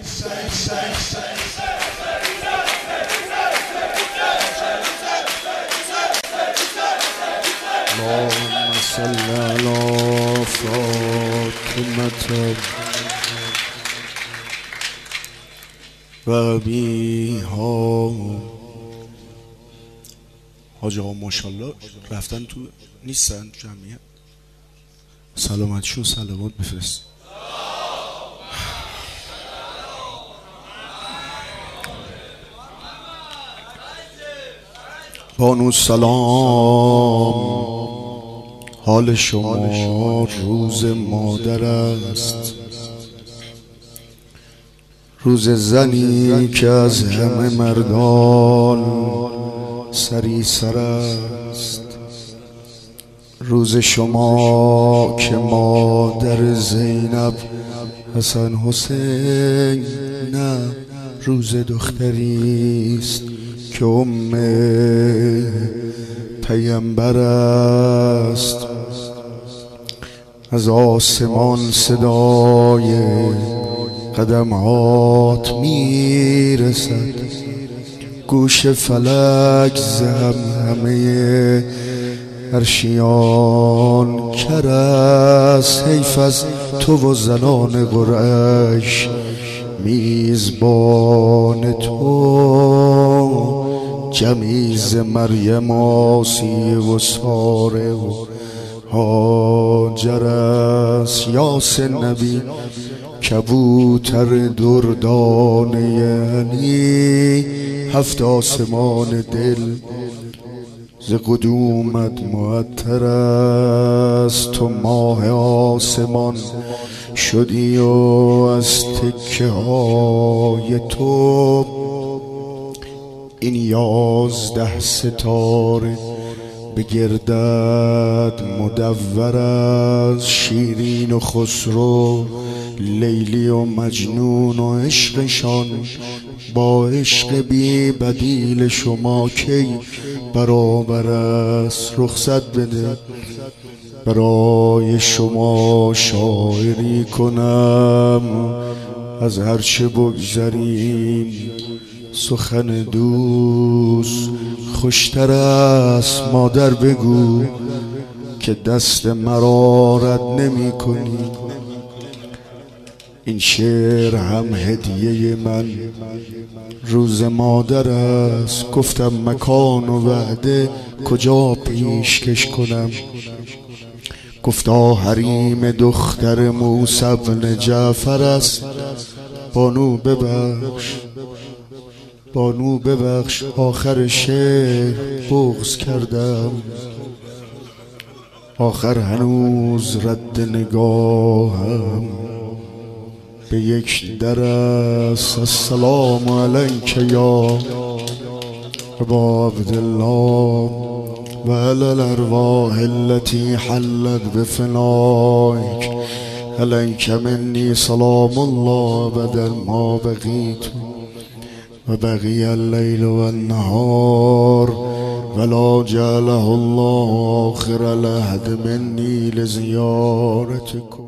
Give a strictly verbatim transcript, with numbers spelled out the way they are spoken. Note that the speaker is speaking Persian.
اللهم صل على فاطمة و ابیها. حاج آقا ماشاءالله رفتن تو نیستن تو جمعیت، سلامتشون صلوات بفرست. بانو سلام، حال شما روز مادر است، روز زنی که از همه مردان سری سر است، روز شما که مادر زینب حسن حسین، نه روز دختری است که ام پیامبر است. از آسمان صدای قدمات میرسد، گوش فلک زمزمه عرشیان کر است. حیف از تو و زنان قریش، میزبان تو جمیز مریم آسیه و ساره و هاجر است. یاس نبی کبوتر دردانه علی، هفت آسمان دل ز قدومت معطر است. تو ماه آسمان شدی و از تکه های تو این یازده ستاره بگردد مدور از. شیرین و خسرو، لیلی و مجنون و عشقشان، با عشق بی بدیل شما کی برابر است. رخصت بده برای شما شاعری کنم، از هرچه بگذریم سخن دوست خوشتر است. مادر بگو که دست مرا رد نمی کنی، این شعر هم هدیه من روز مادر است. گفتم مکان و وعده کجا پیشکش کنم، گفتا حریم دختر موسی بن جعفر است. بانو ببخش بانو ببخش آخر شعر بغض کردم، آخر هنوز رد نگاهم به یک در است. السلام علیک یا ابا عبدالله و علی الارواح التي حلت بفنائک، علیک منی سلام الله ابدا ما بقیت و بقی اللیل و النهار ولا جعله الله آخر العهد منی لزیارتکم.